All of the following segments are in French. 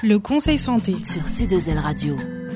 Le conseil santé sur C2L Radio.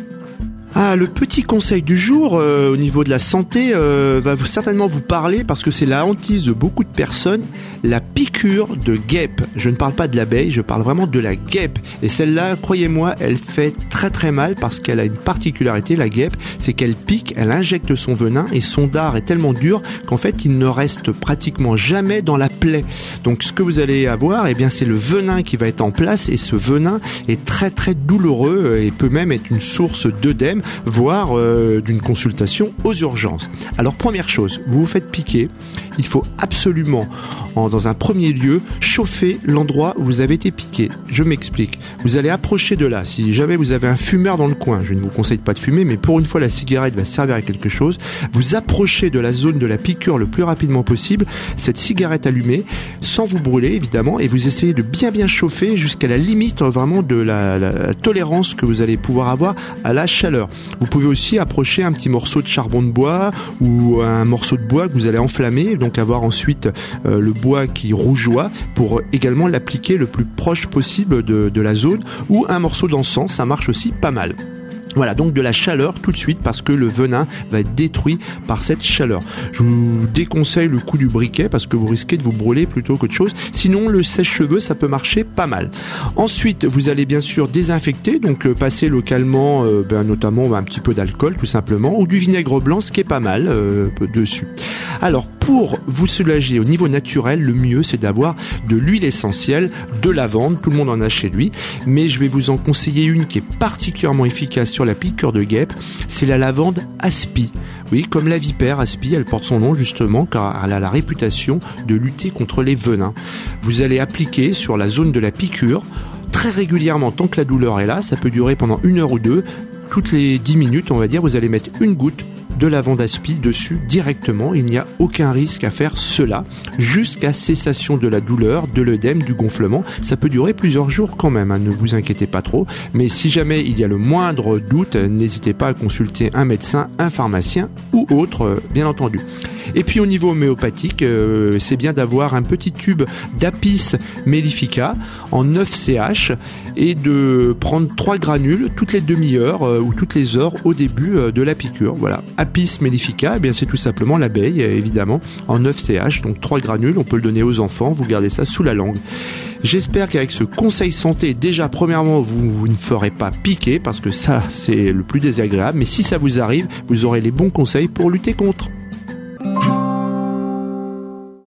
Le petit conseil du jour au niveau de la santé va certainement vous parler parce que c'est la hantise de beaucoup de personnes, la piqûre de guêpe. Je ne parle pas de l'abeille, je parle vraiment de la guêpe. Et celle-là, croyez-moi, elle fait très très mal parce qu'elle a une particularité, la guêpe, c'est qu'elle pique, elle injecte son venin et son dard est tellement dur qu'en fait il ne reste pratiquement jamais dans la plaie. Donc ce que vous allez avoir, c'est le venin qui va être en place et ce venin est très très douloureux et peut même être une source d'œdème, voire d'une consultation aux urgences. Alors première chose, vous vous faites piquer, il faut absolument, dans un premier lieu, chauffer l'endroit où vous avez été piqué. Je m'explique. Vous allez approcher de là. Si jamais vous avez un fumeur dans le coin, je ne vous conseille pas de fumer, mais pour une fois la cigarette va servir à quelque chose, vous approchez de la zone de la piqûre le plus rapidement possible, cette cigarette allumée, sans vous brûler évidemment, et vous essayez de bien chauffer jusqu'à la limite vraiment de la tolérance que vous allez pouvoir avoir à la chaleur. Vous pouvez aussi approcher un petit morceau de charbon de bois ou un morceau de bois que vous allez enflammer, donc avoir ensuite le bois qui rougeoie pour également l'appliquer le plus proche possible de la zone, ou un morceau d'encens, ça marche aussi pas mal. Voilà, donc de la chaleur tout de suite parce que le venin va être détruit par cette chaleur. Je vous déconseille le coup du briquet parce que vous risquez de vous brûler plutôt qu'autre chose. Sinon, le sèche-cheveux, ça peut marcher pas mal. Ensuite, vous allez bien sûr désinfecter, donc passer localement, notamment un petit peu d'alcool tout simplement, ou du vinaigre blanc, ce qui est pas mal dessus. Alors, pour vous soulager au niveau naturel, le mieux c'est d'avoir de l'huile essentielle, de lavande, tout le monde en a chez lui, mais je vais vous en conseiller une qui est particulièrement efficace sur la piqûre de guêpe, c'est la lavande aspi. Oui, comme la vipère aspi, elle porte son nom justement car elle a la réputation de lutter contre les venins. Vous allez appliquer sur la zone de la piqûre très régulièrement tant que la douleur est là, ça peut durer pendant 1 heure ou 2, toutes les 10 minutes on va dire, vous allez mettre une goutte de lavande aspi dessus directement, il n'y a aucun risque à faire cela, jusqu'à cessation de la douleur, de l'œdème, du gonflement. Ça peut durer plusieurs jours quand même, ne vous inquiétez pas trop, mais si jamais il y a le moindre doute, n'hésitez pas à consulter un médecin, un pharmacien ou autre, bien entendu. Et puis au niveau homéopathique, c'est bien d'avoir un petit tube d'Apis mellifica en 9 CH et de prendre 3 granules toutes les demi-heures ou toutes les heures au début de la piqûre. Voilà, Apis mellifica, c'est tout simplement l'abeille évidemment en 9 CH, donc 3 granules, on peut le donner aux enfants, vous gardez ça sous la langue. J'espère qu'avec ce conseil santé, déjà premièrement vous ne ferez pas piquer parce que ça c'est le plus désagréable, mais si ça vous arrive, vous aurez les bons conseils pour lutter contre.